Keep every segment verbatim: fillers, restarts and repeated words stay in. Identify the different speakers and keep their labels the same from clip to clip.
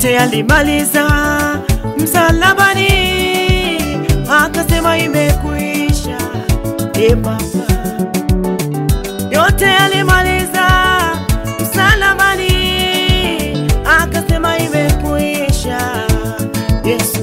Speaker 1: yote alimaliza msalabani, akasema imekwisha. E Baba, yote alimaliza msalabani, akasema imekwisha. Yesu,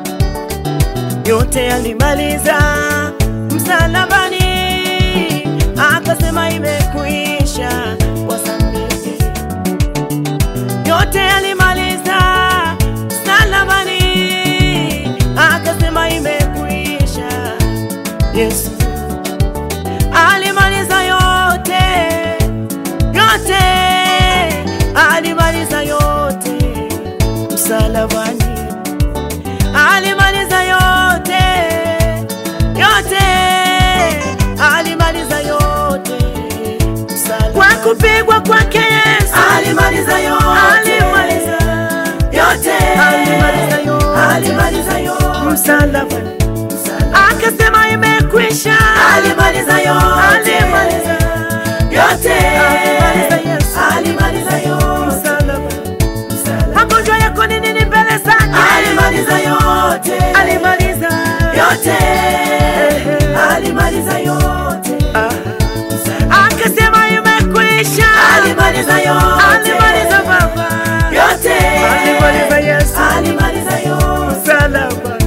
Speaker 1: yote alimaliza msalabani, akasema imekwisha. Wasamehe, yote alimaliza msalabani, akasema imekwisha. Yesu alimaliza yote, yote alimaliza yote msalabani, alimaliza yote, yote alimaliza yote msalabani. Kwa kupigwa kwake Yesu alimaliza yote, alimaliza yote, alimaliza yote, alimaliza yote msalabani, akasema imekwisha. Alimaliza yote, alimaliza yote, alimaliza Yesu, alimaliza yote msalabani. Magonjwa yako ni nini mbele zake? Alimaliza yote, alimaliza yote, alimaliza yote, akasema imekwisha. Alimaliza yote, alimaliza Baba yote, alimaliza Yesu, alimaliza yote msalabani.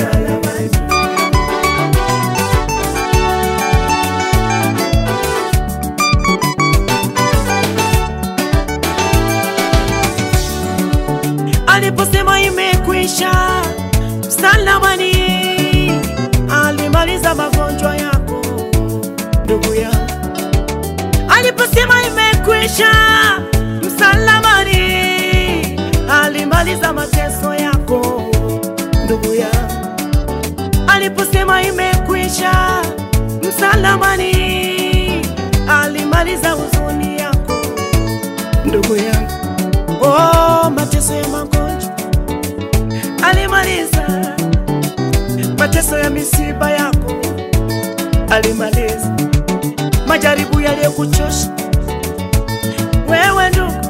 Speaker 1: Aliposema imekwisha msalabani, alimaliza magonjwa yako ndugu yangu. Aliposema imekwisha msalabani, alimaliza mateso yako ndugu yangu. Aliposema imekwisha msalabani, alimaliza huzuni yako ndugu yangu. Oh, mateso ya magonjwa alimaliza, mateso ya misiba yako alimaliza, majaribu yaliyokuchosha wewe ndugu,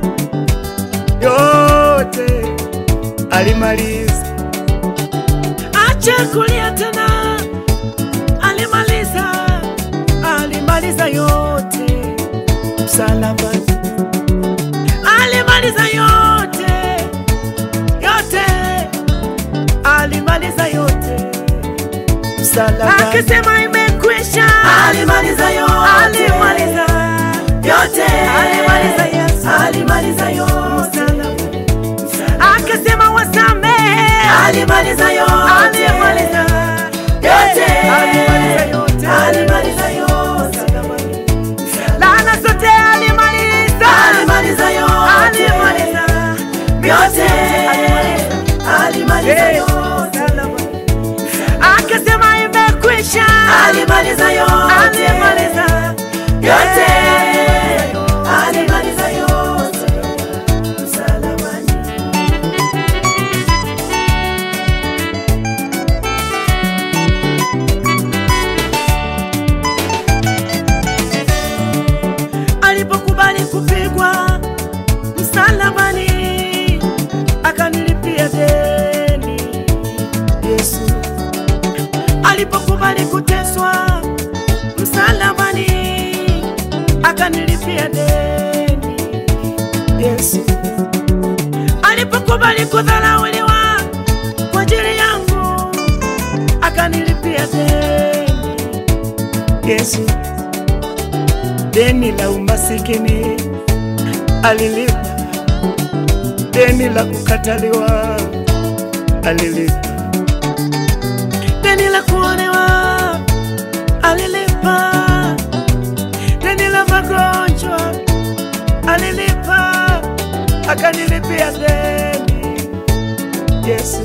Speaker 1: yote alimaliza. Acha kulia tena, alimaliza, alimaliza yote msalabani, alimaliza yote, yote alimaliza yote msalabani, akasema imekwisha. Alimaliza yote, alimaliza yote, alimaliza Yesu, alimaliza yote msalabani, akasema wasamehe. Alimaliza yote, alimaliza yote, alimaliza yote, alimaliza yote msalabani, laana zote alimaliza. Alimaliza yote, alimaliza yote, alimaliza yote msalabani, akasema imekwisha. Alimaliza yote, alimaliza yote, alimaliza yote msalabani. Alipokubali kupigwa msalabani, akanilipia deni. Yesu alipokubali kuteswa msalabani, akanilipia deni. Yesu alipokubali kudharauliwa kwa ajili yangu, akanilipia deni. Yesu deni la umasikini alilipa, deni la kukataliwa alilipa, deni la kuonewa alilipa, deni la magonjwa alilipa, akanilipia deni. Yesu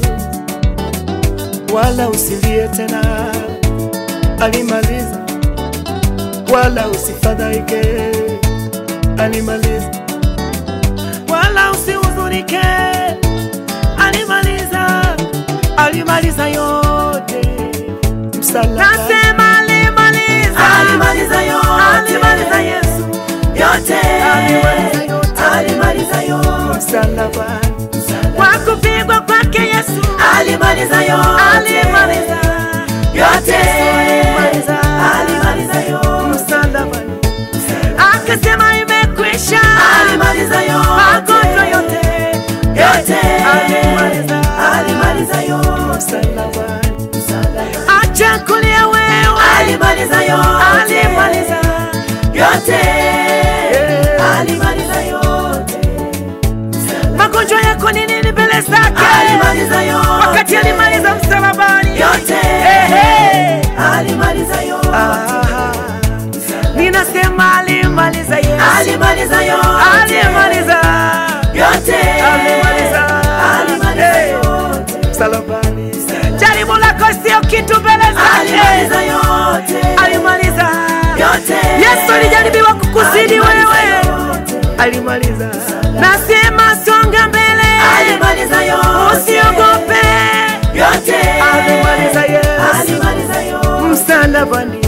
Speaker 1: wala usilie tena, alimaliza, wala usifadhaike, alimaliza, wala usihuzunike, alimaliza, alimaliza yote msalabani. Nasema alimaliza, alimaliza yote, alimaliza Yesu yote, alimaliza yote, alimaliza yote msalabani. kupigwa kwake Yesu
Speaker 2: alimaliza yote,
Speaker 1: alimaliza
Speaker 2: yote,
Speaker 1: alimaliza
Speaker 2: alimaliza yote,
Speaker 1: msalabani akasema imekwisha,
Speaker 2: alimaliza yote,
Speaker 1: magonjwa yote
Speaker 2: yote,
Speaker 1: alimaliza
Speaker 2: alimaliza yote,
Speaker 1: msalabani.
Speaker 2: msalabani,
Speaker 1: Acha kulia wewe,
Speaker 2: alimaliza yote,
Speaker 1: alimaliza
Speaker 2: yote, alimaliza yote,
Speaker 1: magonjwa yako ni nini mbele zake,
Speaker 2: alimaliza yote,
Speaker 1: wakati alimaliza msalabani
Speaker 2: yote,
Speaker 1: ehe,
Speaker 2: alimaliza yote,
Speaker 1: ah, ninasema alimaliza Yesu,
Speaker 2: alimaliza yote,
Speaker 1: alimaliza
Speaker 2: yote,
Speaker 1: alimaliza
Speaker 2: alimaliza
Speaker 1: eh,
Speaker 2: yote,
Speaker 1: msalabani. Jaribu lako sio kitu mbele zake,
Speaker 2: alimaliza yote,
Speaker 1: alimaliza
Speaker 2: yote,
Speaker 1: Yesu alijaribiwa kukusidi
Speaker 2: alimaliza
Speaker 1: wewe,
Speaker 2: yote,
Speaker 1: alimaliza. Nasema songa mbele,
Speaker 2: alimaliza yote,
Speaker 1: usiogope,
Speaker 2: yote,
Speaker 1: alimaliza Yesu
Speaker 2: alimaliza yote,
Speaker 1: msalabani.